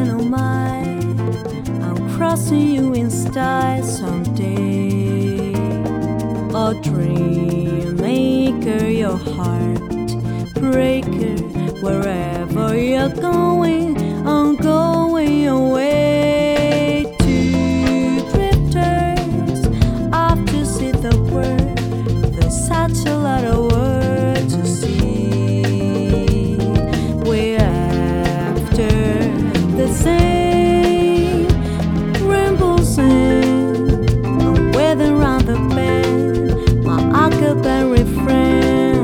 dynamite. I'm crossing you in style someday. A dream maker, your heart breaker. Wherever you're going, I'm going away. Two drifters off to see the world. There's such a lot of world to see. We're after the same rainbows and I'm weathering around the bend. My acapella friend,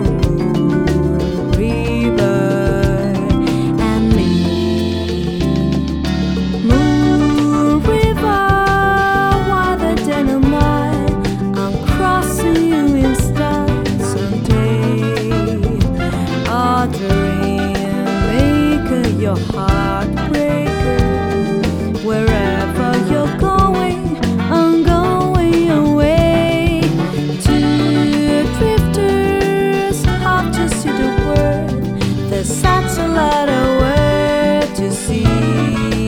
river and me. Moon river, wider than a mile. I'm crossing you in style someday. A dream maker, your heartbreaker. Wherever you're going, I'm going away. Two drifters off to see the world. There's such a lot of world to see.